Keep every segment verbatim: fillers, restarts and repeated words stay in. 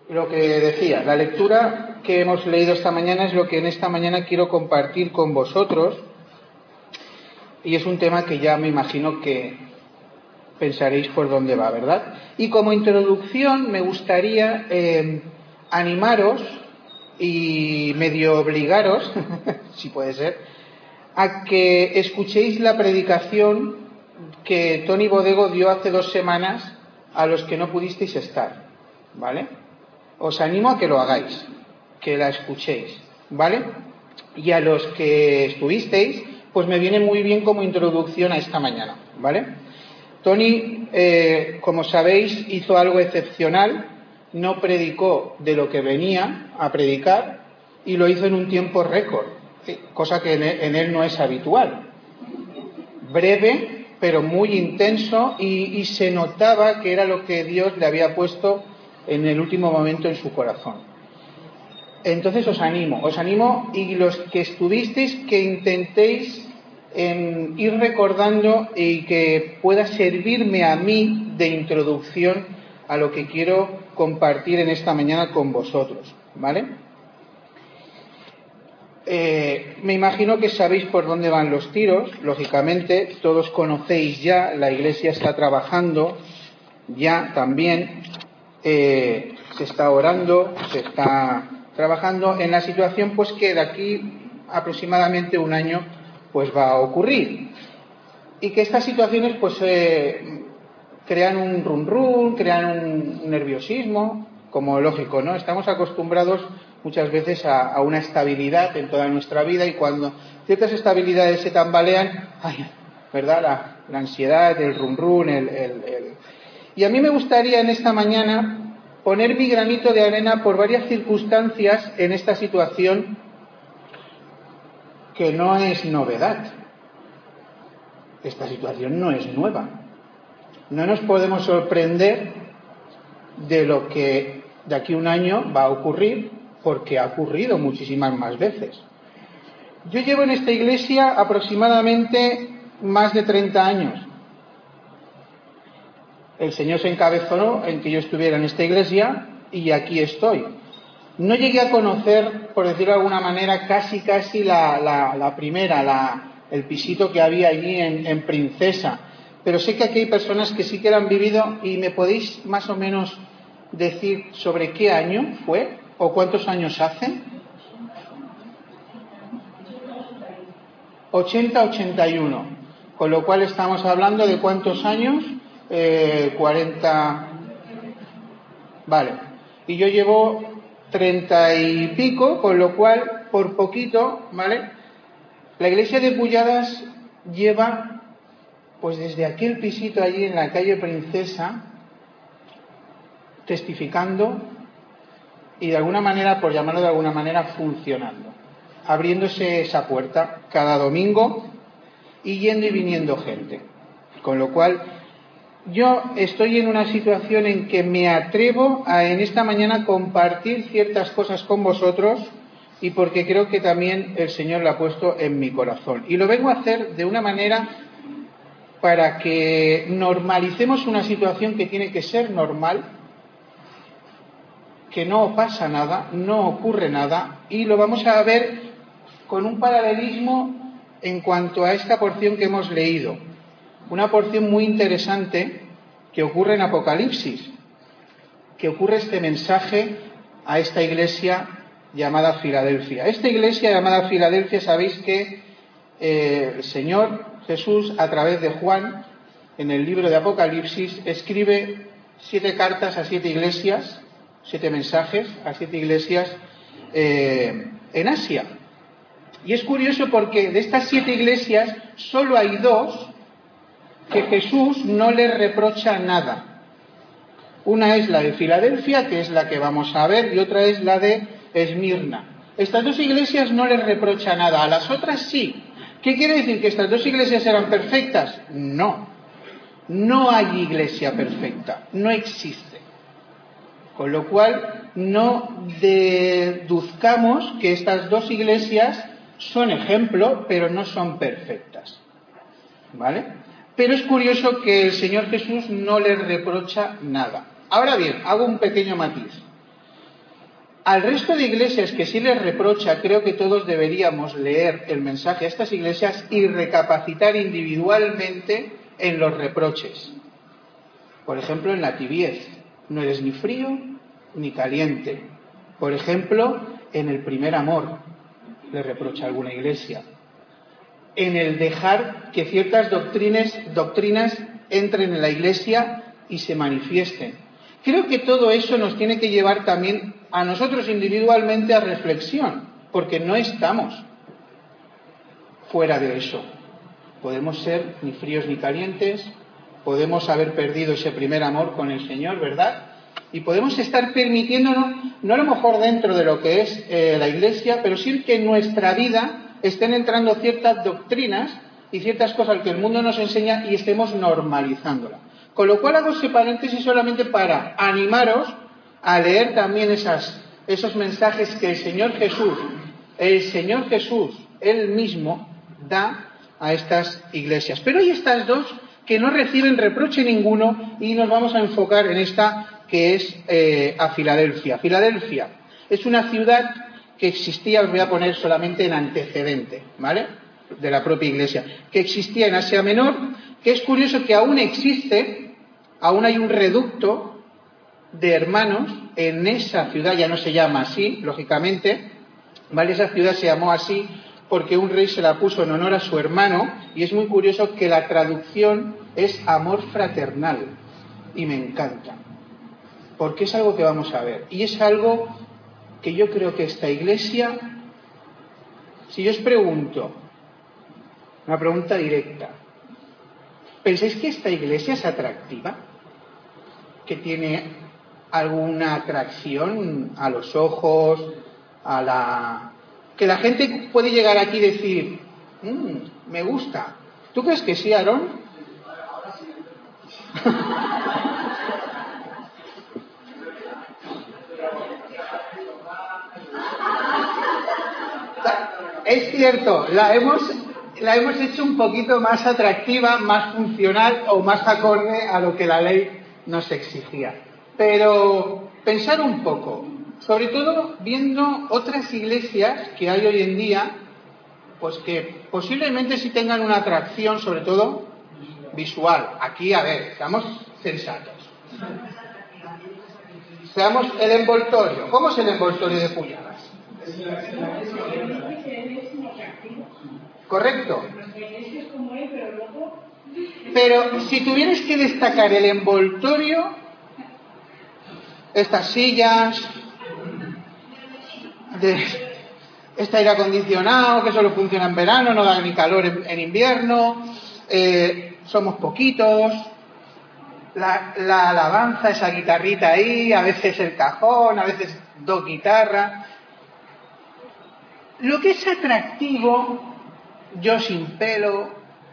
lo que decía, la lectura que hemos leído esta mañana es lo que en esta mañana quiero compartir con vosotros, y es un tema que ya me imagino que pensaréis por dónde va, ¿verdad? Y como introducción me gustaría eh, animaros y medio obligaros, si puede ser, a que escuchéis la predicación que Tony Bodego dio hace dos semanas a los que no pudisteis estar, ¿vale? Os animo a que lo hagáis, que la escuchéis, ¿vale? Y a los que estuvisteis, pues me viene muy bien como introducción a esta mañana, ¿vale? Tony, eh, como sabéis, hizo algo excepcional, no predicó de lo que venía a predicar y lo hizo en un tiempo récord, cosa que en él no es habitual. Breve, pero muy intenso, y, y se notaba que era lo que Dios le había puesto en el último momento en su corazón. Entonces os animo, os animo y los que estuvisteis que intentéis en ir recordando y que pueda servirme a mí de introducción a lo que quiero compartir en esta mañana con vosotros, ¿vale? Eh, me imagino que sabéis por dónde van los tiros, lógicamente, todos conocéis ya, la Iglesia está trabajando ya también, eh, se está orando, se está trabajando en la situación pues que de aquí aproximadamente un año pues va a ocurrir, y que estas situaciones pues eh, crean un run run, crean un nerviosismo, como lógico, ¿no? Estamos acostumbrados muchas veces a, a una estabilidad en toda nuestra vida, y cuando ciertas estabilidades se tambalean, ay, ¿verdad? La, la ansiedad, el run run, el, el, el... Y a mí me gustaría en esta mañana poner mi granito de arena por varias circunstancias en esta situación que no es novedad. Esta situación no es nueva. No nos podemos sorprender de lo que de aquí a un año va a ocurrir, porque ha ocurrido muchísimas más veces. Yo llevo en esta iglesia aproximadamente más de treinta años. El Señor se encabezó en que yo estuviera en esta iglesia y aquí estoy. No llegué a conocer, por decirlo de alguna manera, casi casi la, la, la primera, la, el pisito que había allí en, en Princesa, pero sé que aquí hay personas que sí que lo han vivido, y me podéis más o menos decir sobre qué año fue o cuántos años hace. ochenta ochenta y uno, con lo cual estamos hablando de cuántos años, eh, cuarenta, vale, y yo llevo treinta y pico, con lo cual por poquito, ¿vale? La iglesia de Pulladas lleva pues desde aquel pisito allí en la calle Princesa testificando y de alguna manera, por llamarlo de alguna manera, funcionando, abriéndose esa puerta cada domingo y yendo y viniendo gente. Con lo cual yo estoy en una situación en que me atrevo a en esta mañana compartir ciertas cosas con vosotros, y porque creo que también el Señor la ha puesto en mi corazón, y lo vengo a hacer de una manera para que normalicemos una situación que tiene que ser normal, que no pasa nada, no ocurre nada, y lo vamos a ver con un paralelismo en cuanto a esta porción que hemos leído. Una porción muy interesante que ocurre en Apocalipsis, que ocurre este mensaje a esta iglesia llamada Filadelfia. Esta iglesia llamada Filadelfia, sabéis que eh, el Señor Jesús, a través de Juan, en el libro de Apocalipsis, escribe siete cartas a siete iglesias, siete mensajes a siete iglesias eh, en Asia. Y es curioso porque de estas siete iglesias solo hay dos que Jesús no le reprocha nada. Una es la de Filadelfia, que es la que vamos a ver, y otra es la de Esmirna. Estas dos iglesias no les reprocha nada, a las otras sí. ¿Qué quiere decir? ¿Que estas dos iglesias eran perfectas? No. No hay iglesia perfecta, no existe. Con lo cual, no deduzcamos que estas dos iglesias son ejemplo, pero no son perfectas. ¿Vale? Pero es curioso que el Señor Jesús no les reprocha nada. Ahora bien, hago un pequeño matiz. Al resto de iglesias que sí les reprocha, creo que todos deberíamos leer el mensaje a estas iglesias y recapacitar individualmente en los reproches. Por ejemplo, en la tibiez, no eres ni frío ni caliente. Por ejemplo, en el primer amor, le reprocha a alguna iglesia. En el dejar que ciertas doctrinas, doctrinas entren en la iglesia y se manifiesten. Creo que todo eso nos tiene que llevar también a nosotros individualmente a reflexión, porque no estamos fuera de eso. Podemos ser ni fríos ni calientes, podemos haber perdido ese primer amor con el Señor, ¿verdad? Y podemos estar permitiéndonos, no a lo mejor dentro de lo que es eh, la iglesia, pero sí que en nuestra vida estén entrando ciertas doctrinas y ciertas cosas que el mundo nos enseña y estemos normalizándolas. Con lo cual hago ese paréntesis solamente para animaros a leer también esas, esos mensajes que el Señor Jesús, el Señor Jesús, Él mismo, da a estas iglesias. Pero hay estas dos que no reciben reproche ninguno y nos vamos a enfocar en esta que es eh, a Filadelfia. Filadelfia es una ciudad que existía, os voy a poner solamente en antecedente, ¿vale?, de la propia iglesia, que existía en Asia Menor, que es curioso que aún existe, aún hay un reducto de hermanos en esa ciudad, ya no se llama así, lógicamente, ¿vale? Esa ciudad se llamó así porque un rey se la puso en honor a su hermano, y es muy curioso que la traducción es amor fraternal, y me encanta, porque es algo que vamos a ver, y es algo que yo creo que esta iglesia, si yo os pregunto, una pregunta directa, ¿pensáis que esta iglesia es atractiva? ¿Que tiene alguna atracción a los ojos, a la... que la gente puede llegar aquí y decir, mmm, me gusta? ¿Tú crees que sí, Aarón? Es cierto, la hemos, la hemos hecho un poquito más atractiva, más funcional o más acorde a lo que la ley nos exigía. Pero pensar un poco, sobre todo viendo otras iglesias que hay hoy en día, pues que posiblemente sí tengan una atracción, sobre todo visual. Aquí, a ver, seamos sensatos. Seamos el envoltorio. ¿Cómo es el envoltorio de Pujadas? ¿Correcto? Pero si tuvieras que destacar el envoltorio, estas sillas, de este aire acondicionado que solo funciona en verano, no da ni calor en, en invierno, eh, somos poquitos, la, la alabanza, esa guitarrita ahí, a veces el cajón, a veces dos guitarras. Lo que es atractivo, yo sin pelo,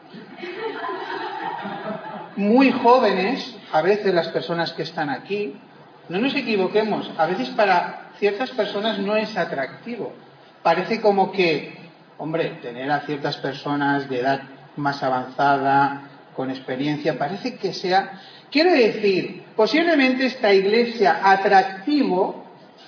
muy jóvenes, a veces las personas que están aquí, no nos equivoquemos, a veces para ciertas personas no es atractivo. Parece como que, hombre, tener a ciertas personas de edad más avanzada, con experiencia, parece que sea... Quiero decir, posiblemente esta iglesia atractivo,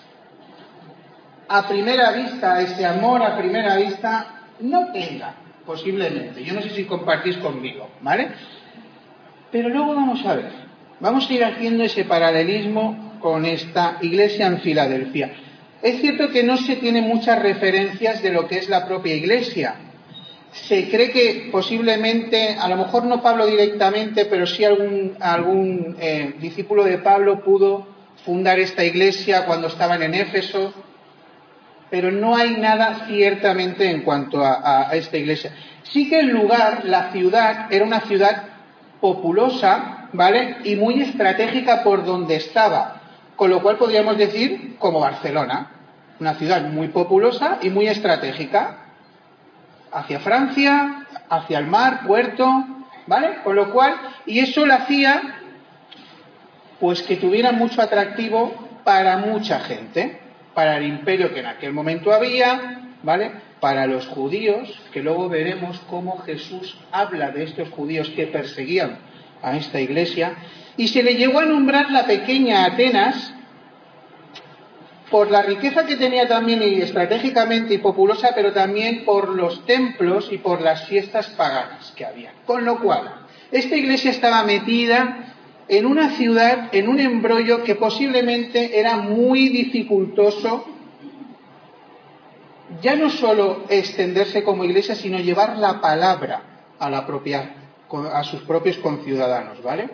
a primera vista, ese amor a primera vista, no tenga, posiblemente. Yo no sé si compartís conmigo, ¿vale? Pero luego vamos a ver, vamos a ir haciendo ese paralelismo con esta iglesia en Filadelfia. Es cierto que no se tienen muchas referencias de lo que es la propia iglesia. Se cree que posiblemente, a lo mejor no Pablo directamente, pero sí algún, algún eh, discípulo de Pablo pudo fundar esta iglesia cuando estaban en Éfeso, pero no hay nada ciertamente en cuanto a, a esta iglesia. Sí que el lugar, la ciudad, era una ciudad populosa, ¿vale? Y muy estratégica por donde estaba, con lo cual podríamos decir como Barcelona, una ciudad muy populosa y muy estratégica, hacia Francia, hacia el mar, puerto, ¿vale? Con lo cual, y eso lo hacía, pues que tuviera mucho atractivo para mucha gente, para el imperio que en aquel momento había, ¿vale? Para los judíos, que luego veremos cómo Jesús habla de estos judíos que perseguían a esta iglesia, y se le llegó a nombrar la pequeña Atenas, por la riqueza que tenía también y estratégicamente y populosa, pero también por los templos y por las fiestas paganas que había. Con lo cual, esta iglesia estaba metida en una ciudad, en un embrollo que posiblemente era muy dificultoso, ya no solo extenderse como iglesia, sino llevar la palabra a, la propia, a sus propios conciudadanos, ¿vale?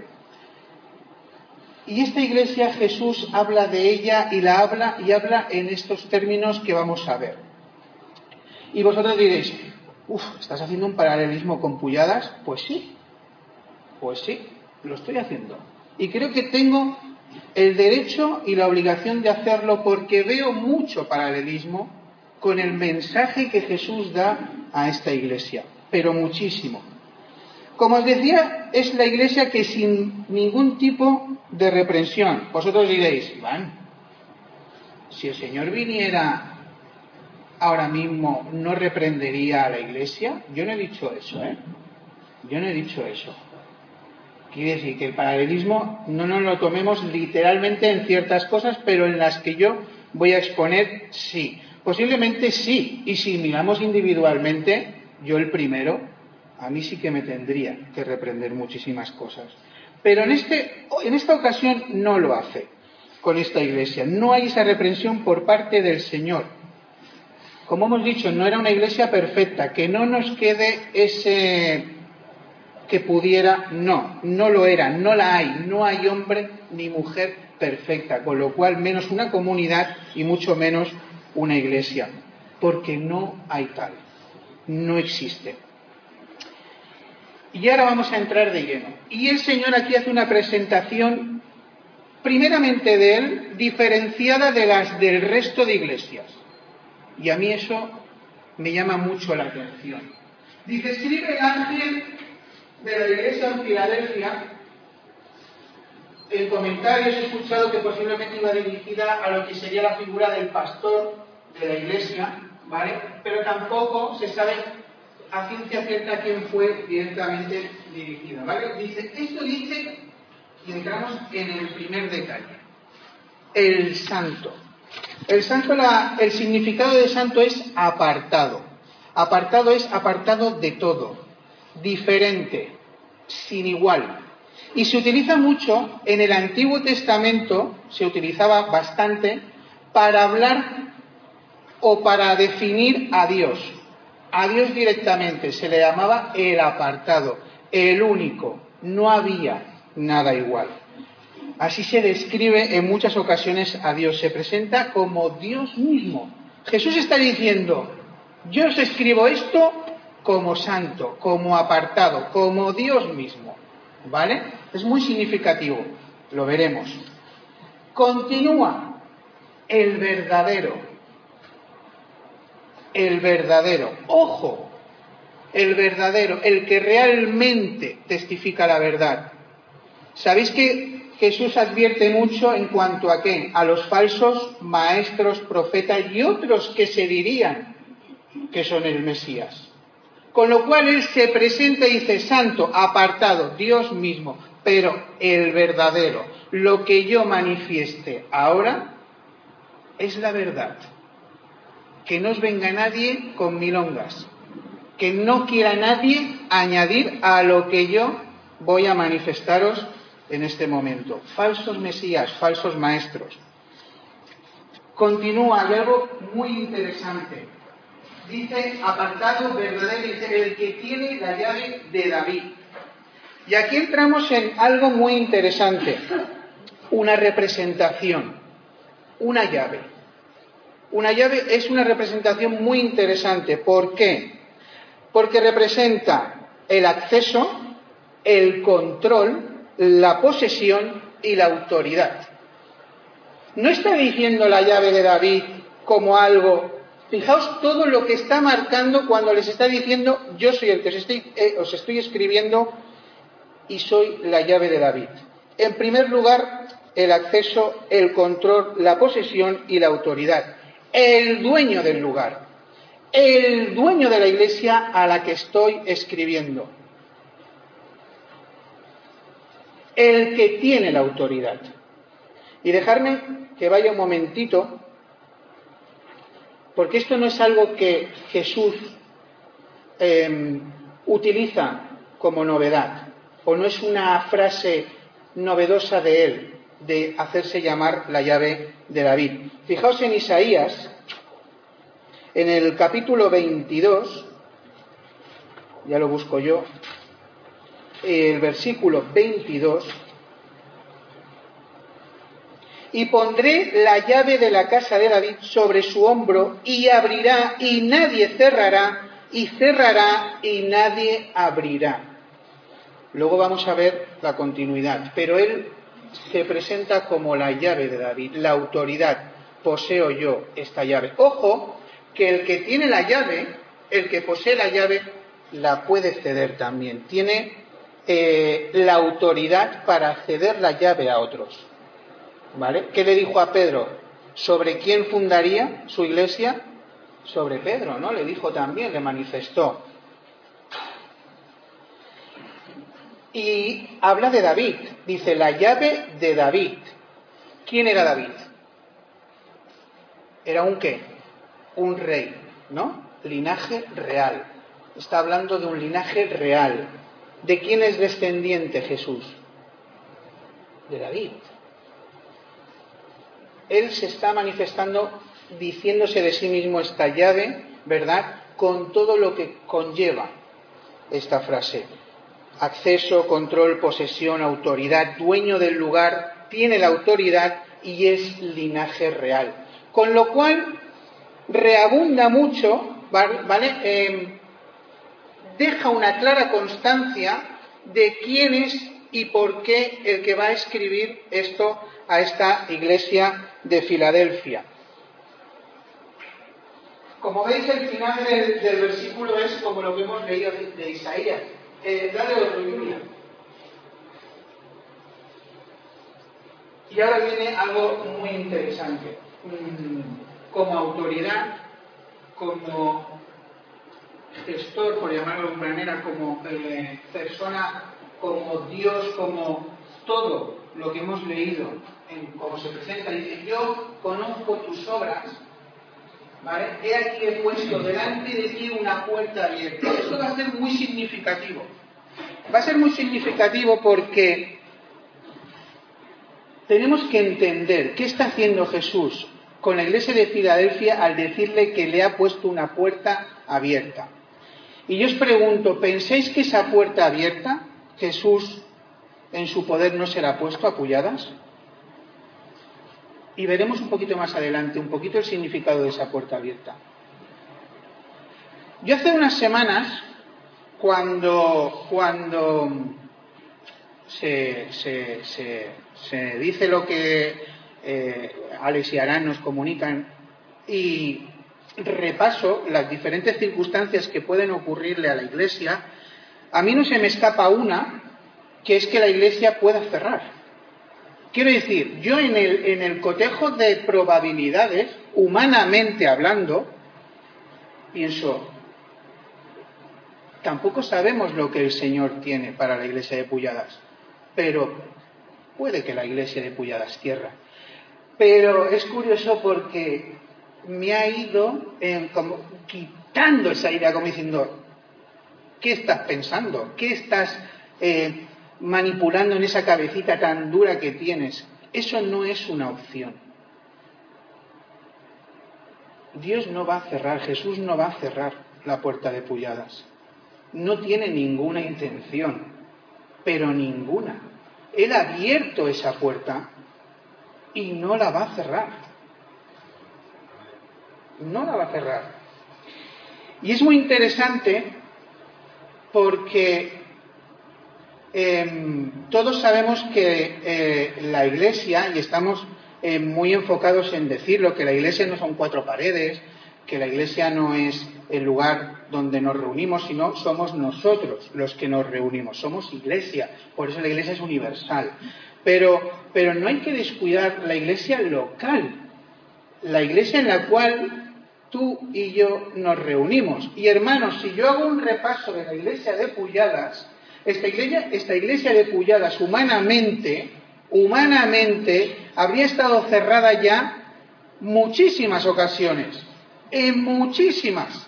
Y esta iglesia Jesús habla de ella y la habla y habla en estos términos que vamos a ver. Y vosotros diréis, uff, ¿estás haciendo un paralelismo con Pulladas? Pues sí, pues sí, lo estoy haciendo. Y creo que tengo el derecho y la obligación de hacerlo porque veo mucho paralelismo con el mensaje que Jesús da a esta iglesia, pero muchísimo. Como os decía, es la iglesia que sin ningún tipo de reprensión. Vosotros diréis, Iván, si el Señor viniera ahora mismo, ¿no reprendería a la iglesia? Yo no he dicho eso, ¿eh? Yo no he dicho eso. Quiere decir que el paralelismo no nos lo tomemos literalmente en ciertas cosas, pero en las que yo voy a exponer, sí. Posiblemente sí. Y si miramos individualmente, yo el primero, a mí sí que me tendría que reprender muchísimas cosas. Pero en, este, en esta ocasión no lo hace con esta iglesia. No hay esa reprensión por parte del Señor. Como hemos dicho, no era una iglesia perfecta, que no nos quede ese que pudiera, no, no lo era, no la hay, no hay hombre ni mujer perfecta, con lo cual menos una comunidad y mucho menos una iglesia, porque no hay tal, no existe. Y ahora vamos a entrar de lleno. Y el Señor aquí hace una presentación, primeramente de Él, diferenciada de las del resto de iglesias. Y a mí eso me llama mucho la atención. Dice, escribe el ángel de la iglesia en Filadelfia. En comentarios he escuchado que posiblemente iba dirigida a lo que sería la figura del pastor de la iglesia, ¿vale? Pero tampoco se sabe a ciencia cierta a quién fue directamente dirigida, ¿vale? Dice, esto dice, y entramos en el primer detalle, el santo. El santo, la, el significado de santo es apartado. Apartado es apartado de todo, diferente, sin igual. Y se utiliza mucho, en el Antiguo Testamento, se utilizaba bastante, para hablar o para definir a Dios. A Dios directamente se le llamaba el apartado, el único, no había nada igual. Así se describe en muchas ocasiones a Dios, se presenta como Dios mismo. Jesús está diciendo, yo os escribo esto como santo, como apartado, como Dios mismo, ¿vale? Es muy significativo, lo veremos. Continúa, el verdadero. El verdadero, ojo, el verdadero, el que realmente testifica la verdad. ¿Sabéis que Jesús advierte mucho en cuanto a qué? A los falsos maestros, profetas y otros que se dirían que son el Mesías. Con lo cual Él se presenta y dice, santo, apartado, Dios mismo, pero el verdadero, lo que yo manifieste ahora es la verdad. Que no os venga nadie con milongas, que no quiera nadie añadir a lo que yo voy a manifestaros en este momento. Falsos mesías, falsos maestros. Continúa, hay algo muy interesante. Dice, apartado, verdadero, dice, el que tiene la llave de David. Y aquí entramos en algo muy interesante, una representación, una llave. Una llave es una representación muy interesante. ¿Por qué? Porque representa el acceso, el control, la posesión y la autoridad. No está diciendo la llave de David como algo. Fijaos todo lo que está marcando cuando les está diciendo yo soy el que os estoy, eh, os estoy escribiendo y soy la llave de David. En primer lugar, el acceso, el control, la posesión y la autoridad. El dueño del lugar, el dueño de la iglesia a la que estoy escribiendo, el que tiene la autoridad. Y dejarme que vaya un momentito Porque esto no es algo que Jesús eh, utiliza como novedad, o no es una frase novedosa de él, de hacerse llamar la llave de David. Fijaos en Isaías, en el capítulo veintidós, ya lo busco yo, el versículo veintidós, y pondré la llave de la casa de David sobre su hombro, y abrirá y nadie cerrará, y cerrará y nadie abrirá. Luego vamos a ver la continuidad, pero él se presenta como la llave de David, la autoridad. Poseo yo esta llave. Ojo, que el que tiene la llave, el que posee la llave, la puede ceder también. Tiene eh, la autoridad para ceder la llave a otros. ¿Vale? ¿Qué le dijo a Pedro? ¿Sobre quién fundaría su iglesia? Sobre Pedro, ¿no? Le dijo también, le manifestó. Y habla de David, dice la llave de David. ¿Quién era David? ¿Era un qué? Un rey, ¿no? Linaje real. Está hablando de un linaje real. ¿De quién es descendiente Jesús? De David. Él se está manifestando diciéndose de sí mismo esta llave, ¿verdad? Con todo lo que conlleva esta frase. Acceso, control, posesión, autoridad, dueño del lugar, tiene la autoridad y es linaje real. Con lo cual, reabunda mucho, ¿vale? Eh, deja una clara constancia de quién es y por qué el que va a escribir esto a esta iglesia de Filadelfia. Como veis, el final del, del versículo es como lo que hemos leído de, de Isaías. Eh, dale otro, Julia. Y ahora viene algo muy interesante. Como autoridad, como gestor, por llamarlo de alguna manera, como eh, persona, como Dios, como todo lo que hemos leído, en cómo se presenta, dice: yo conozco tus obras, ¿vale? He aquí he puesto delante de ti una puerta abierta. Esto va a ser muy significativo. Va a ser muy significativo porque tenemos que entender qué está haciendo Jesús con la iglesia de Filadelfia al decirle que le ha puesto una puerta abierta. Y yo os pregunto, ¿pensáis que esa puerta abierta Jesús en su poder no se la ha puesto a puñadas? Y veremos un poquito más adelante, un poquito el significado de esa puerta abierta. Yo hace unas semanas, cuando, cuando se, se, se, se dice lo que eh, Alex y Arán nos comunican, y repaso las diferentes circunstancias que pueden ocurrirle a la iglesia, a mí no se me escapa una, que es que la iglesia pueda cerrar. Quiero decir, yo en el, en el cotejo de probabilidades, humanamente hablando, pienso, tampoco sabemos lo que el Señor tiene para la iglesia de Pulladas, pero puede que la iglesia de Pulladas cierre. Pero es curioso porque me ha ido en, como, quitando esa idea, como diciendo, ¿qué estás pensando? ¿Qué estás eh, manipulando en esa cabecita tan dura que tienes? Eso no es una opción. Dios no va a cerrar, Jesús no va a cerrar la puerta de Pulladas. No tiene ninguna intención, pero ninguna. Él ha abierto esa puerta y no la va a cerrar. No la va a cerrar. Y es muy interesante porque eh, todos sabemos que eh, la iglesia, y estamos eh, muy enfocados en decirlo, que la iglesia no son cuatro paredes, que la iglesia no es el lugar donde nos reunimos, sino somos nosotros los que nos reunimos, somos iglesia, por eso la iglesia es universal. Pero, pero no hay que descuidar la iglesia local, la iglesia en la cual tú y yo nos reunimos. Y hermanos, si yo hago un repaso de la iglesia de Pulladas, esta iglesia, esta iglesia de Pulladas humanamente, humanamente habría estado cerrada ya muchísimas ocasiones. en muchísimas.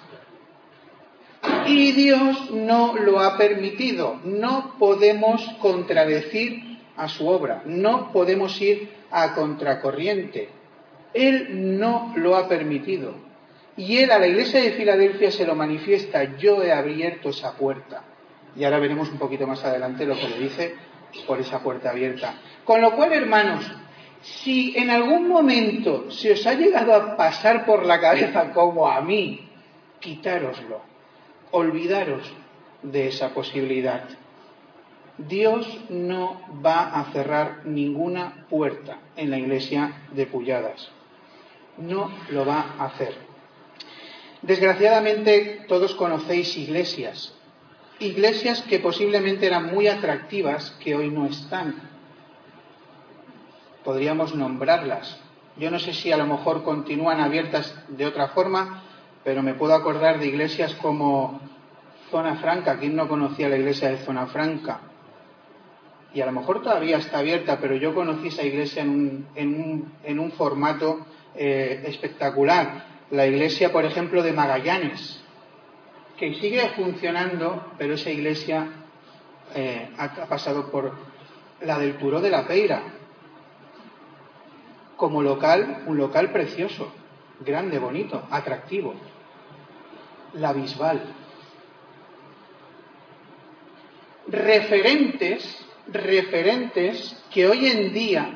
Y Dios no lo ha permitido. No podemos contradecir a su obra, no podemos ir a contracorriente. Él no lo ha permitido. Y Él a la iglesia de Filadelfia se lo manifiesta: yo he abierto esa puerta. Y ahora veremos un poquito más adelante lo que le dice por esa puerta abierta. Con lo cual, hermanos, si en algún momento se os ha llegado a pasar por la cabeza como a mí, quitároslo, olvidaros de esa posibilidad. Dios no va a cerrar ninguna puerta en la iglesia de Pulladas. No lo va a hacer. Desgraciadamente todos conocéis iglesias. Iglesias que posiblemente eran muy atractivas, que hoy no están. Podríamos nombrarlas. Yo no sé si a lo mejor continúan abiertas de otra forma, pero me puedo acordar de iglesias como Zona Franca. ¿Quién no conocía la iglesia de Zona Franca? Y a lo mejor todavía está abierta, pero yo conocí esa iglesia en un, en un, en un formato eh, espectacular. La iglesia, por ejemplo, de Magallanes, que sigue funcionando, pero esa iglesia eh, ha, ha pasado por la del Turó de la Peira, como local, un local precioso, grande, bonito, atractivo. La Bisbal. Referentes, referentes que hoy en día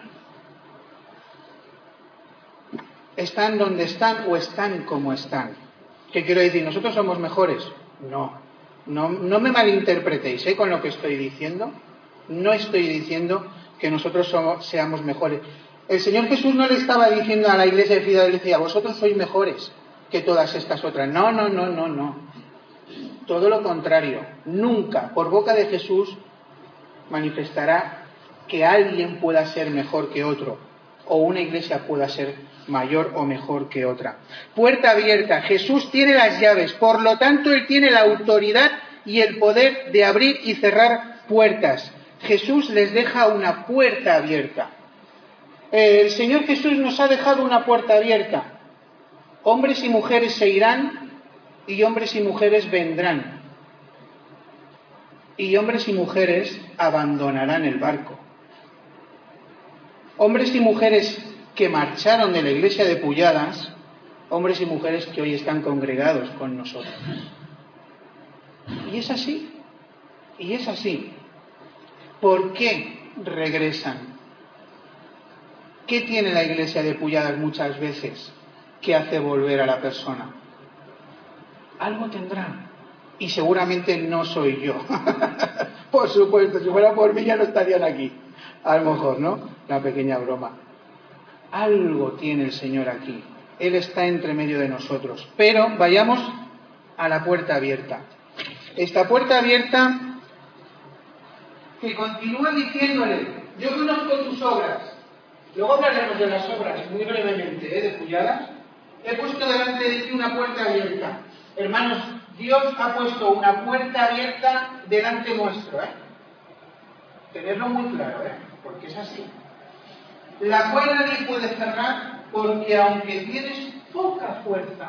están donde están o están como están. ¿Qué quiero decir? ¿Nosotros somos mejores? No. No, no me malinterpretéis ¿eh? con lo que estoy diciendo. No estoy diciendo que nosotros somos, seamos mejores. El Señor Jesús no le estaba diciendo a la iglesia de Filadelfia: vosotros sois mejores que todas estas otras. No, no, no, no, no. Todo lo contrario. Nunca por boca de Jesús manifestará que alguien pueda ser mejor que otro, o una iglesia pueda ser mayor o mejor que otra. Puerta abierta. Jesús tiene las llaves, por lo tanto Él tiene la autoridad y el poder de abrir y cerrar puertas. Jesús les deja una puerta abierta. El Señor Jesús nos ha dejado una puerta abierta. Hombres y mujeres se irán y hombres y mujeres vendrán. Y hombres y mujeres abandonarán el barco. Hombres y mujeres que marcharon de la iglesia de Pulladas, hombres y mujeres que hoy están congregados con nosotros. Y es así, y es así. ¿Por qué regresan? ¿Qué tiene la iglesia de Pulladas muchas veces que hace volver a la persona? Algo tendrán. Y seguramente no soy yo. Por supuesto, si fuera por mí ya no estarían aquí. A lo mejor, ¿no? Una pequeña broma. Algo tiene el Señor aquí. Él está entre medio de nosotros. Pero vayamos a la puerta abierta. Esta puerta abierta que continúa diciéndole: yo conozco tus obras. Luego hablaremos de las obras muy brevemente, ¿eh? De Pulladas. He puesto delante de ti una puerta abierta. Hermanos, Dios ha puesto una puerta abierta delante nuestro, ¿eh? Tenerlo muy claro, ¿eh? Porque es así. La cual nadie puede cerrar, porque aunque tienes poca fuerza,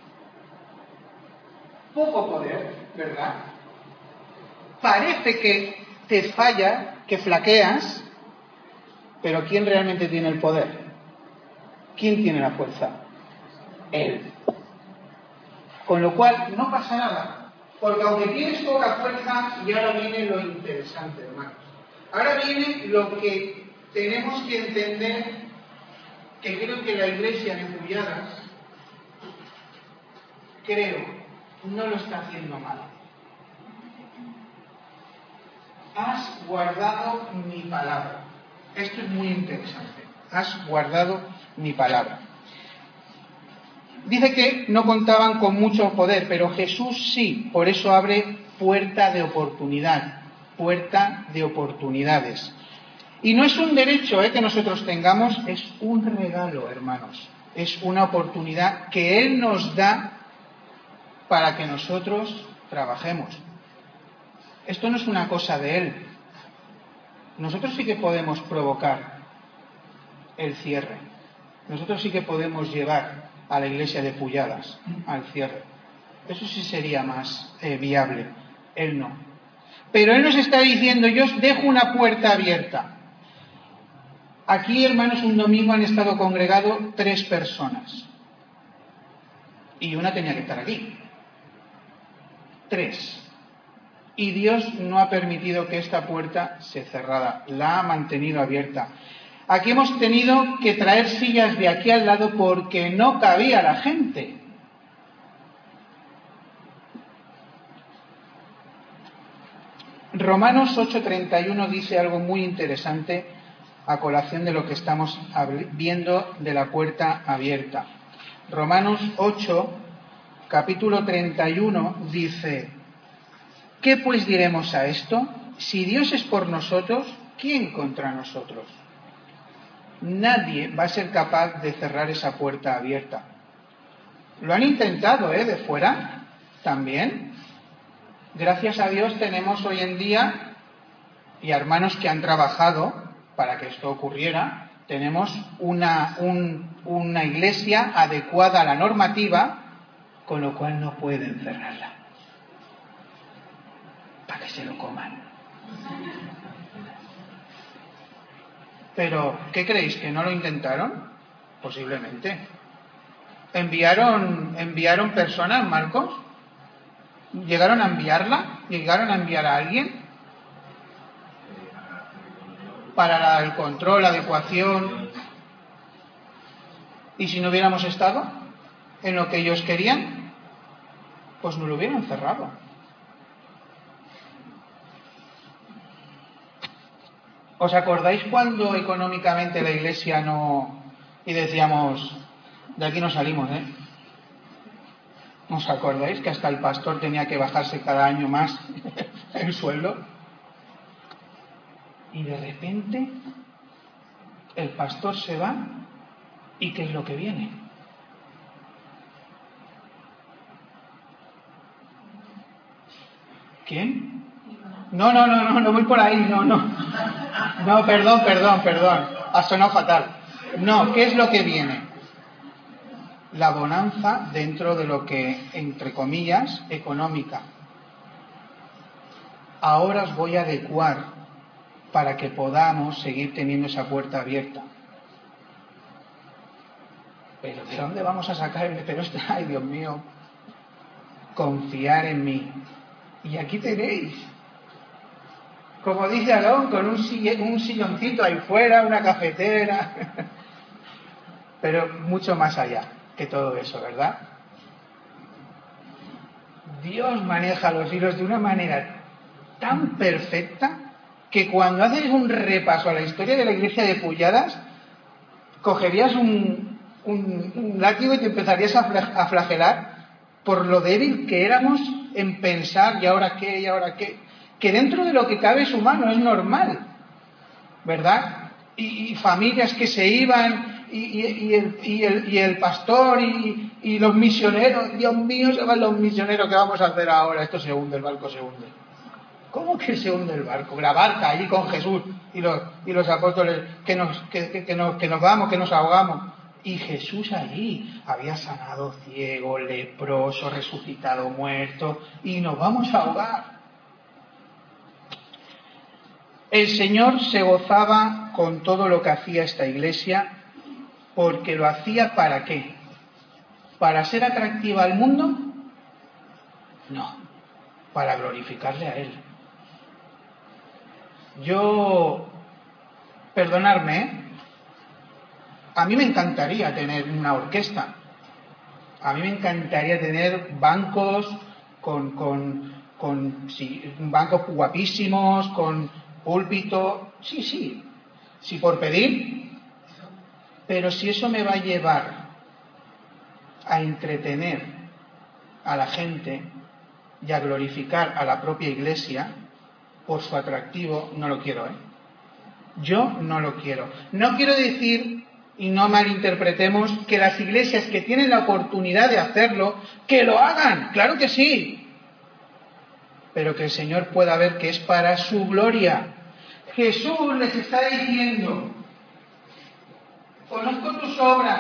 poco poder, ¿verdad? Parece que te falla, que flaqueas, pero ¿quién realmente tiene el poder? ¿Quién tiene la fuerza? Él. Con lo cual, no pasa nada, porque aunque tienes poca fuerza, y ahora viene lo interesante, hermanos. Ahora viene lo que tenemos que entender, que creo que la iglesia de Pulladas, creo, no lo está haciendo mal. Has guardado mi palabra. Esto es muy interesante. Has guardado mi palabra. Dice que no contaban con mucho poder, pero Jesús sí. Por eso abre puerta de oportunidad. Puerta de oportunidades. Y no es un derecho ¿eh? que nosotros tengamos, es un regalo, hermanos. Es una oportunidad que Él nos da para que nosotros trabajemos. Esto no es una cosa de Él. Nosotros sí que podemos provocar el cierre. Nosotros sí que podemos llevar a la iglesia de Pulladas, al cierre. Eso sí sería más eh, viable. Él no. Pero Él nos está diciendo, yo os dejo una puerta abierta. Aquí, hermanos, un domingo han estado congregados tres personas. Y una tenía que estar aquí. Tres. Y Dios no ha permitido que esta puerta se cerrara, la ha mantenido abierta. Aquí hemos tenido que traer sillas de aquí al lado porque no cabía la gente. Romanos ocho treinta y uno dice algo muy interesante a colación de lo que estamos viendo de la puerta abierta. Romanos ocho, capítulo treinta y uno, dice: ¿qué pues diremos a esto? Si Dios es por nosotros, ¿quién contra nosotros? Nadie va a ser capaz de cerrar esa puerta abierta. Lo han intentado, ¿eh? De fuera también. Gracias a Dios tenemos hoy en día, y hermanos que han trabajado para que esto ocurriera, tenemos una, un, una iglesia adecuada a la normativa, con lo cual no pueden cerrarla. Para que se lo coman. Pero, ¿qué creéis? ¿Que no lo intentaron? Posiblemente. ¿Enviaron, enviaron personas, Marcos? ¿Llegaron a enviarla? ¿Llegaron a enviar a alguien? Para la, el control, la adecuación. ¿Y si no hubiéramos estado en lo que ellos querían? Pues no lo hubieran cerrado. ¿Os acordáis cuando económicamente la iglesia no... y decíamos, de aquí no salimos, ¿eh? ¿Os acordáis que hasta el pastor tenía que bajarse cada año más el sueldo? Y de repente el pastor se va y ¿qué es lo que viene? ¿Quién? No, no, no, no, no voy por ahí, no, no. No, perdón, perdón, perdón. Ha sonado fatal. No, ¿qué es lo que viene? La bonanza dentro de lo que, entre comillas, económica. Ahora os voy a adecuar para que podamos seguir teniendo esa puerta abierta. Pero ¿de dónde vamos a sacar el... Pero este... ay, Dios mío, confiar en mí. Y aquí tenéis, como dice Alón, con un, sillón, un silloncito ahí fuera, una cafetera, pero mucho más allá que todo eso, ¿verdad? Dios maneja los hilos de una manera tan perfecta que cuando haces un repaso a la historia de la iglesia de Pulladas, cogerías un, un, un látigo y te empezarías a flagelar por lo débil que éramos en pensar, ¿y ahora qué? ¿Y ahora qué? Que dentro de lo que cabe es humano, es normal, ¿verdad? Y, y familias que se iban... Y, y, y, el, y, el, y el pastor y, y los misioneros, Dios mío, se van los misioneros, ¿qué vamos a hacer ahora? Esto se hunde, el barco se hunde. ¿Cómo que se hunde el barco? La barca allí con Jesús y los, y los apóstoles, que nos, que, que, que, nos, que nos vamos, que nos ahogamos. Y Jesús allí había sanado ciego, leproso, resucitado muerto, y nos vamos a ahogar. El Señor se gozaba con todo lo que hacía esta iglesia, porque lo hacía ¿para qué? ¿Para ser atractiva al mundo? No, para glorificarle a Él. Yo, perdonadme, ¿eh? A mí me encantaría tener una orquesta. A mí me encantaría tener bancos con, con, con sí, bancos guapísimos, con púlpito. Sí, sí, sí por pedir. Pero si eso me va a llevar a entretener a la gente y a glorificar a la propia iglesia por su atractivo, no lo quiero, ¿eh? Yo no lo quiero. No quiero decir, y no malinterpretemos, que las iglesias que tienen la oportunidad de hacerlo, que lo hagan, claro que sí. Pero que el Señor pueda ver que es para su gloria. Jesús les está diciendo: conozco tus obras,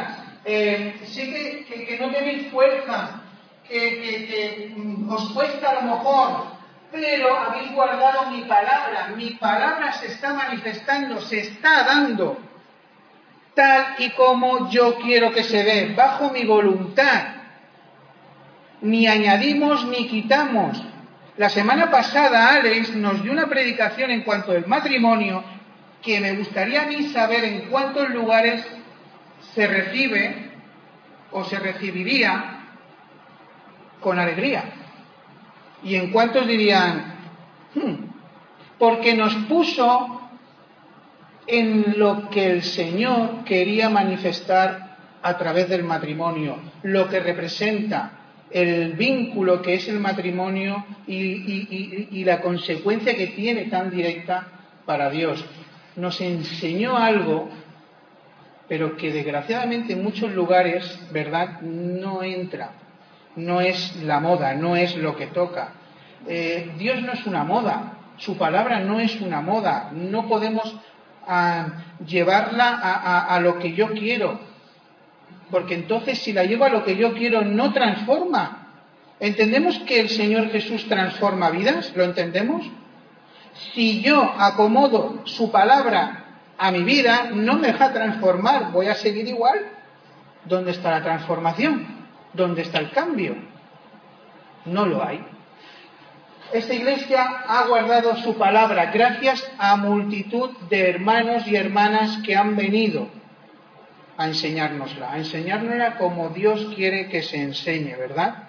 eh, sé que, que, que no tenéis fuerza, que, que, que os cuesta a lo mejor, pero habéis guardado mi palabra, mi palabra se está manifestando, se está dando, tal y como yo quiero que se dé, bajo mi voluntad. Ni añadimos ni quitamos. La semana pasada Alex nos dio una predicación en cuanto al matrimonio que me gustaría a mí saber en cuántos lugares se recibe o se recibiría con alegría. Y en cuántos dirían, hmm, porque nos puso en lo que el Señor quería manifestar a través del matrimonio, lo que representa el vínculo que es el matrimonio y, y, y, y la consecuencia que tiene tan directa para Dios. Nos enseñó algo, pero que desgraciadamente en muchos lugares, ¿verdad?, no entra, no es la moda, no es lo que toca. Eh, Dios no es una moda, su palabra no es una moda, no podemos ah, llevarla a, a, a lo que yo quiero, porque entonces si la llevo a lo que yo quiero no transforma. ¿Entendemos que el Señor Jesús transforma vidas? ¿Lo entendemos? Si yo acomodo su palabra a mi vida, no me deja transformar, voy a seguir igual. ¿Dónde está la transformación? ¿Dónde está el cambio? No lo hay. Esta iglesia ha guardado su palabra gracias a multitud de hermanos y hermanas que han venido a enseñárnosla, a enseñárnosla como Dios quiere que se enseñe, ¿verdad?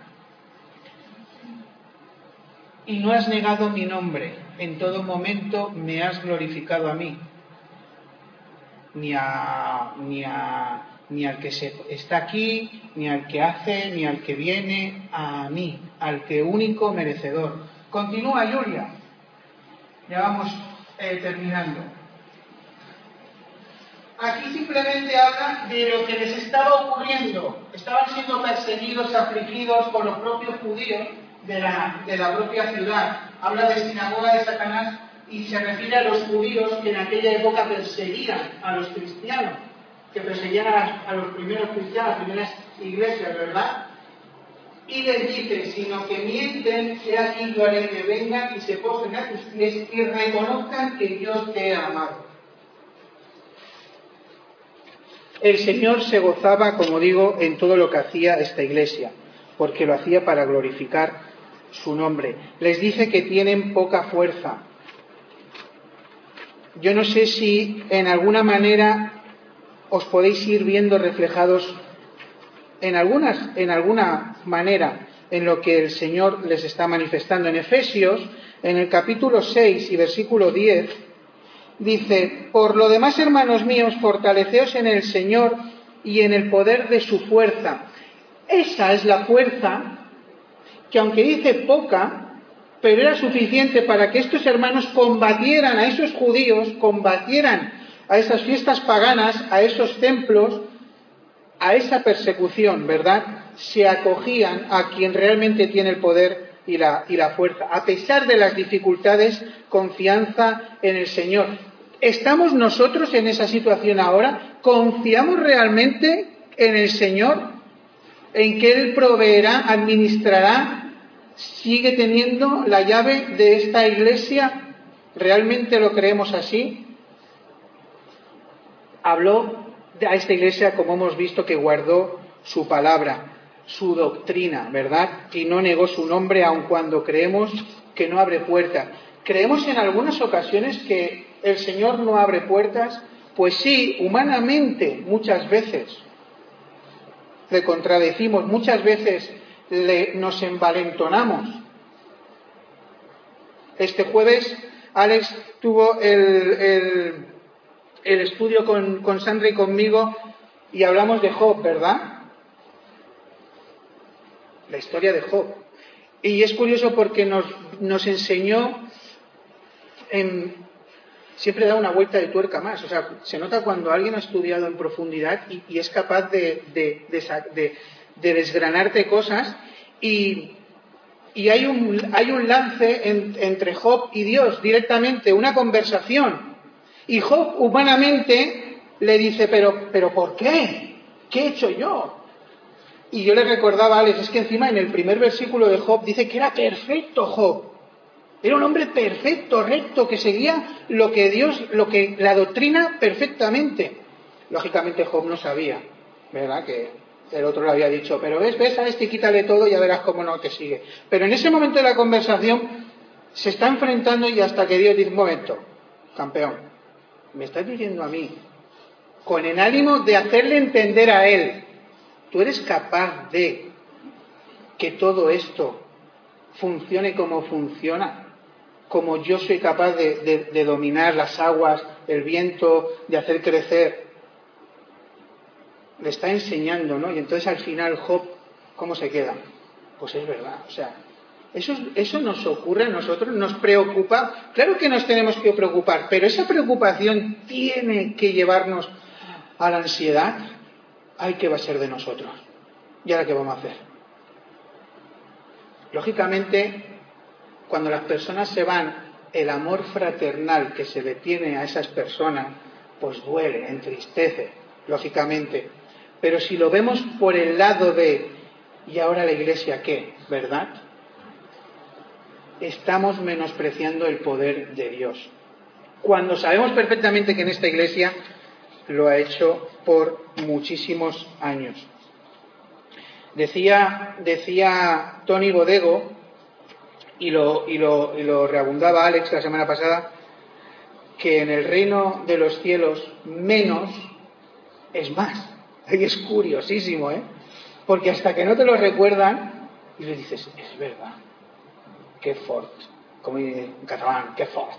Y no has negado mi nombre, en todo momento me has glorificado a mí, ni a, ni a, ni al que se, está aquí, ni al que hace, ni al que viene, a mí, al que único merecedor. Continúa, Julia. Ya vamos eh, terminando. Aquí simplemente habla de lo que les estaba ocurriendo. Estaban siendo perseguidos, afligidos por los propios judíos de la, de la propia ciudad. Habla de sinagoga de Satanás y se refiere a los judíos que en aquella época perseguían a los cristianos, que perseguían a, las, a los primeros cristianos, a las primeras iglesias, ¿verdad? Y les dice, sino que mienten, he aquí yo haré que vengan y se postren a tus pies y reconozcan que yo te he amado. El Señor se gozaba, como digo, en todo lo que hacía esta iglesia, porque lo hacía para glorificar su nombre. Les dice que tienen poca fuerza. Yo no sé si en alguna manera os podéis ir viendo reflejados en, algunas, en alguna manera en lo que el Señor les está manifestando. En Efesios, en el capítulo seis y versículo diez, dice, por lo demás, hermanos míos, fortaleceos en el Señor y en el poder de su fuerza. Esa es la fuerza que, aunque dice poca, pero era suficiente para que estos hermanos combatieran a esos judíos, combatieran a esas fiestas paganas, a esos templos, a esa persecución, ¿verdad? Se acogían a quien realmente tiene el poder y la, y la fuerza. A pesar de las dificultades, confianza en el Señor. ¿Estamos nosotros en esa situación ahora? ¿Confiamos realmente en el Señor? ¿En que Él proveerá, administrará, sigue teniendo la llave de esta iglesia? ¿Realmente lo creemos así? Habló a esta iglesia, como hemos visto, que guardó su palabra, su doctrina, ¿verdad? Y no negó su nombre, aun cuando creemos que no abre puertas. ¿Creemos en algunas ocasiones que el Señor no abre puertas? Pues sí, humanamente, muchas veces le contradecimos, muchas veces le, nos envalentonamos. Este jueves Alex tuvo el, el, el estudio con, con Sandra y conmigo y hablamos de Job, ¿verdad? La historia de Job. Y es curioso porque nos, nos enseñó, en, siempre da una vuelta de tuerca más. O sea, se nota cuando alguien ha estudiado en profundidad y, y es capaz de, de, de, de, de desgranarte cosas. Y, y hay, un, hay un lance en, entre Job y Dios directamente, una conversación. Y Job humanamente le dice, pero, pero ¿por qué? ¿qué he hecho yo? Y yo le recordaba a Alex, es que encima en el primer versículo de Job dice que era perfecto Job. Era un hombre perfecto, recto, que seguía lo que Dios, lo que la doctrina perfectamente. Lógicamente Job no sabía, ¿verdad? Que el otro le había dicho, pero ves, ves a este, quítale todo y ya verás cómo no te sigue. Pero en ese momento de la conversación se está enfrentando y hasta que Dios dice, un momento, campeón, me estás diciendo a mí, con el ánimo de hacerle entender a él, tú eres capaz de que todo esto funcione como funciona, como yo soy capaz de, de, de dominar las aguas, el viento, de hacer crecer. Le está enseñando, ¿no? Y entonces al final Job, ¿cómo se queda? Pues es verdad, o sea, eso, eso nos ocurre a nosotros, nos preocupa. Claro que nos tenemos que preocupar, pero esa preocupación tiene que llevarnos a la ansiedad. Ay, ¿qué va a ser de nosotros? ¿Y ahora qué vamos a hacer? Lógicamente, cuando las personas se van, el amor fraternal que se le tiene a esas personas, pues duele, entristece, lógicamente. Pero si lo vemos por el lado de, ¿y ahora la Iglesia qué? ¿Verdad? Estamos menospreciando el poder de Dios. Cuando sabemos perfectamente que en esta Iglesia lo ha hecho por muchísimos años. Decía, decía Tony Bodego, y lo, y, lo, y lo reabundaba Alex la semana pasada, que en el reino de los cielos menos es más. Y es curiosísimo, ¿eh? Porque hasta que no te lo recuerdan, y le dices, es verdad, qué fort, como en catalán, qué fort.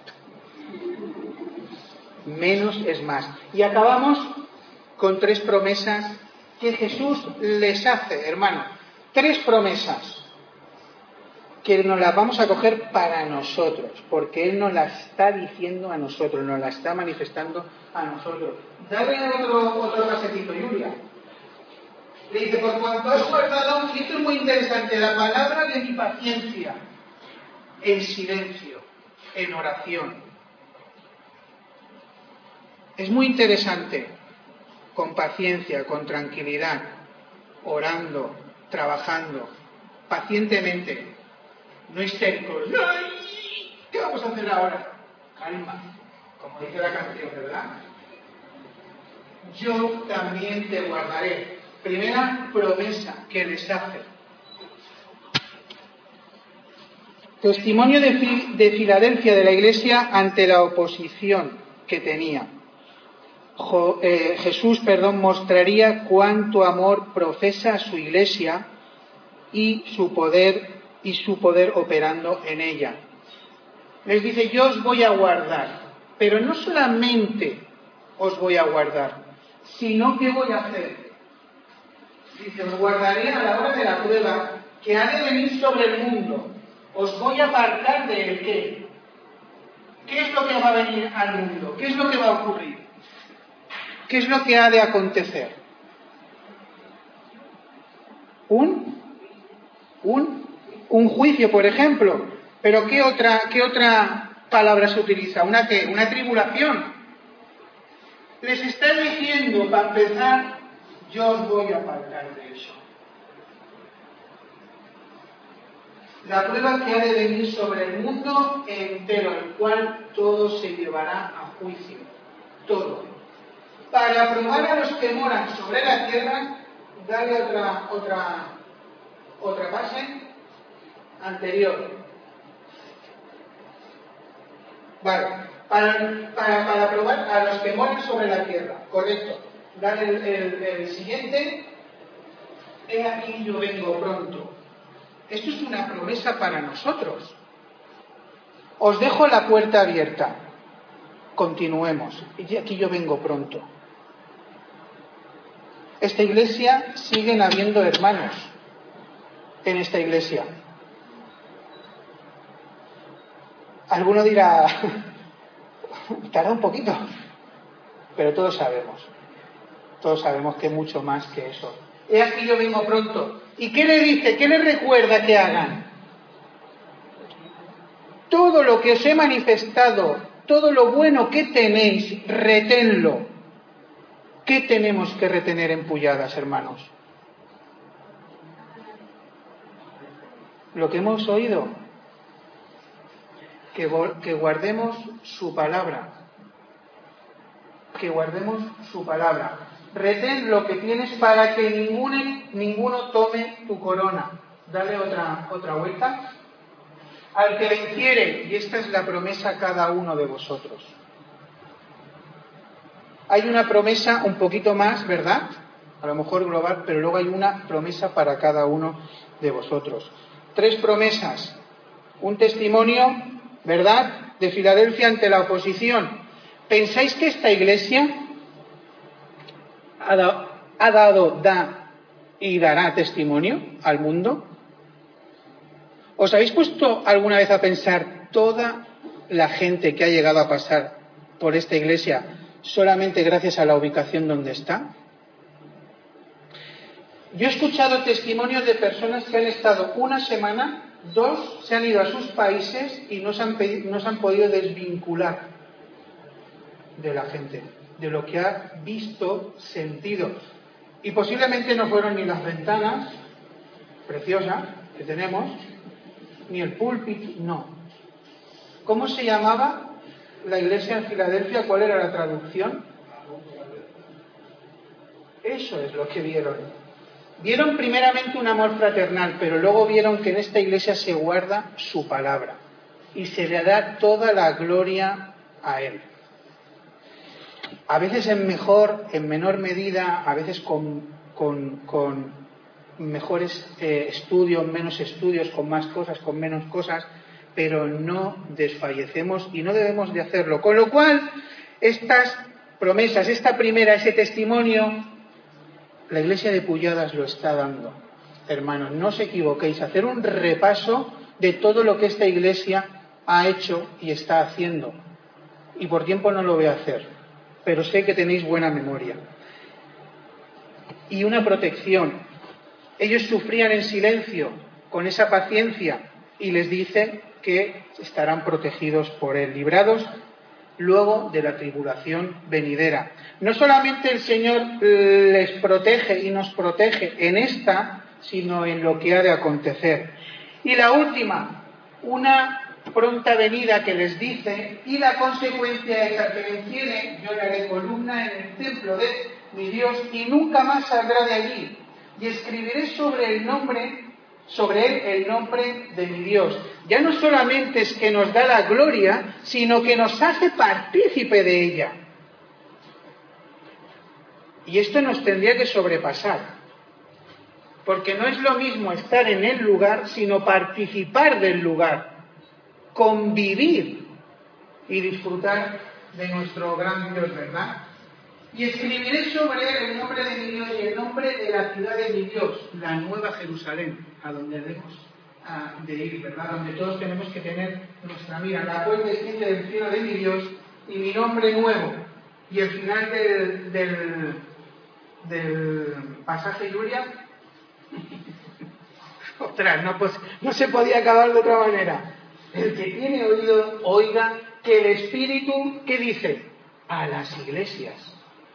Menos es más. Y acabamos con tres promesas que Jesús les hace, hermano. Tres promesas que nos las vamos a coger para nosotros, porque Él nos las está diciendo a nosotros, nos las está manifestando a nosotros. Dale otro, otro pasecito, Julia. Le dice, por cuanto has guardado, y esto es muy interesante, la palabra de mi paciencia, en silencio, en oración. Es muy interesante, con paciencia, con tranquilidad, orando, trabajando, pacientemente, no histéricos. ¡Ay! ¿Qué vamos a hacer ahora? Calma, como dice la canción, ¿verdad? Yo también te guardaré. Primera promesa que les hace. Testimonio de, Fi- de Filadelfia de la Iglesia ante la oposición que tenía. Jo, eh, Jesús, perdón, mostraría cuánto amor profesa a su Iglesia y su poder y su poder operando en ella. Les dice, yo os voy a guardar, pero no solamente os voy a guardar, sino que voy a hacer. Dice, os guardaré a la hora de la prueba que ha de venir sobre el mundo. Os voy a apartar de él. ¿Qué? ¿Qué es lo que va a venir al mundo? ¿Qué es lo que va a ocurrir? ¿Qué es lo que ha de acontecer? Un, un, un juicio, por ejemplo. Pero ¿qué otra, qué otra palabra se utiliza? ¿Una qué? Una tribulación. Les está diciendo, para empezar, yo os voy a apartar de eso. La prueba que ha de venir sobre el mundo entero, el cual todo se llevará a juicio. Todo. Para probar a los que moran sobre la tierra, dale otra, otra, otra base anterior. Vale. Para, para, para probar a los que moran sobre la tierra. Correcto. Dale el, el, el siguiente. He aquí yo vengo pronto. Esto es una promesa para nosotros. Os dejo la puerta abierta. Continuemos. Y aquí yo vengo pronto. Esta iglesia, siguen habiendo hermanos en esta iglesia. Alguno dirá, tarda un poquito, pero todos sabemos, todos sabemos que mucho más que eso. He aquí yo vengo pronto. ¿Y qué le dice? ¿Qué le recuerda que hagan? Todo lo que os he manifestado, todo lo bueno que tenéis, reténlo. ¿Qué tenemos que retener en Pulladas, hermanos? Lo que hemos oído, que, que guardemos su palabra, que guardemos su palabra. Retén lo que tienes para que ninguno, ninguno tome tu corona. Dale otra, otra vuelta. Al que venciere, y esta es la promesa a cada uno de vosotros. Hay una promesa un poquito más, ¿verdad? A lo mejor global, pero luego hay una promesa para cada uno de vosotros. Tres promesas. Un testimonio, ¿verdad?, de Filadelfia ante la oposición. ¿Pensáis que esta iglesia ha dado, ha dado, da y dará testimonio al mundo? ¿Os habéis puesto alguna vez a pensar toda la gente que ha llegado a pasar por esta iglesia solamente gracias a la ubicación donde está? Yo he escuchado testimonios de personas que han estado una semana, dos, se han ido a sus países y no se han, no se han podido desvincular de la gente, de lo que ha visto, sentido. Y posiblemente no fueron ni las ventanas preciosas que tenemos, ni el púlpito, no. ¿Cómo se llamaba la iglesia en Filadelfia? ¿Cuál era la traducción? Eso es lo que vieron. Vieron primeramente un amor fraternal, pero luego vieron que en esta iglesia se guarda su palabra y se le da toda la gloria a Él. A veces en mejor, en menor medida, a veces con, con, con mejores eh, estudios, menos estudios, con más cosas, con menos cosas, pero no desfallecemos y no debemos de hacerlo. Con lo cual, estas promesas, esta primera, ese testimonio, la iglesia de Pulladas lo está dando. Hermanos, no os equivoquéis, hacer un repaso de todo lo que esta iglesia ha hecho y está haciendo. Y por tiempo no lo voy a hacer, pero sé que tenéis buena memoria. Y una protección. Ellos sufrían en silencio, con esa paciencia, y les dice que estarán protegidos por Él, librados luego de la tribulación venidera. No solamente el Señor les protege y nos protege en esta, sino en lo que ha de acontecer. Y la última, una pronta venida que les dice, y la consecuencia es al que venciere, yo le haré columna en el templo de mi Dios y nunca más saldrá de allí, y escribiré sobre el nombre sobre él el nombre de mi Dios. Ya no solamente es que nos da la gloria, sino que nos hace partícipe de ella. Y esto nos tendría que sobrepasar, porque no es lo mismo estar en el lugar, sino participar del lugar, convivir y disfrutar de nuestro gran Dios, ¿verdad? Y escribiré sobre él el nombre de mi Dios y el nombre de la ciudad de mi Dios, la Nueva Jerusalén, a donde debemos a, de ir, ¿verdad? Donde todos tenemos que tener nuestra mira, la cual desciende del cielo de mi Dios y mi nombre nuevo. Y el final del, del, del pasaje, Julia, ostras, no, pues, no se podía acabar de otra manera. El que tiene oído, oiga que el Espíritu, ¿qué dice? A las iglesias.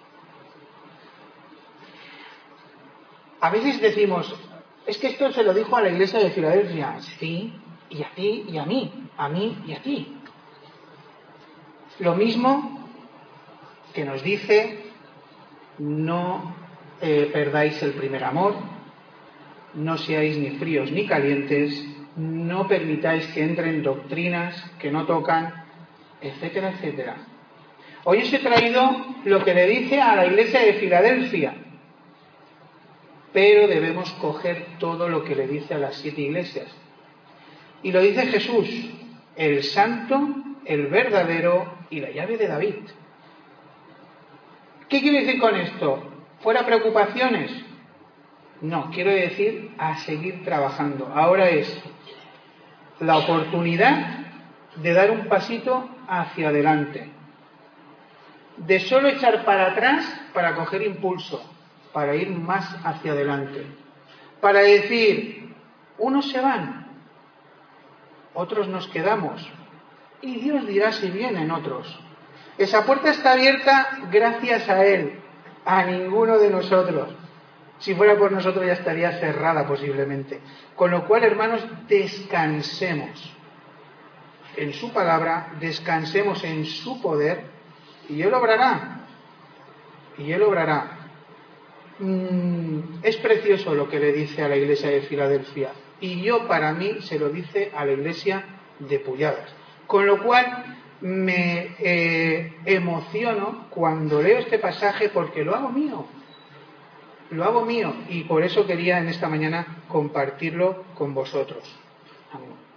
A veces decimos, es que esto se lo dijo a la iglesia de Filadelfia. Sí, y a ti y a mí, a mí y a ti. Lo mismo que nos dice, no eh, perdáis el primer amor, no seáis ni fríos ni calientes, no permitáis que entren doctrinas que no tocan, etcétera, etcétera. Hoy os he traído lo que le dice a la iglesia de Filadelfia, pero debemos coger todo lo que le dice a las siete iglesias. Y lo dice Jesús, el santo, el verdadero y la llave de David. ¿Qué quiero decir con esto? ¿Fuera preocupaciones? No, quiero decir a seguir trabajando. Ahora es la oportunidad de dar un pasito hacia adelante, de solo echar para atrás para coger impulso, para ir más hacia adelante, para decir, unos se van, otros nos quedamos, y Dios dirá si vienen otros. Esa puerta está abierta gracias a Él, A ninguno de nosotros. Si fuera por nosotros ya estaría cerrada posiblemente. Con lo cual, hermanos, descansemos en su palabra, descansemos en su poder, y Él obrará. Y Él obrará. Mm, es precioso lo que le dice a la iglesia de Filadelfia. Y yo, para mí, se lo dice a la iglesia de Pulladas. Con lo cual, me eh, emociono cuando leo este pasaje porque lo hago mío. Lo hago mío. Y por eso quería en esta mañana compartirlo con vosotros. Amén.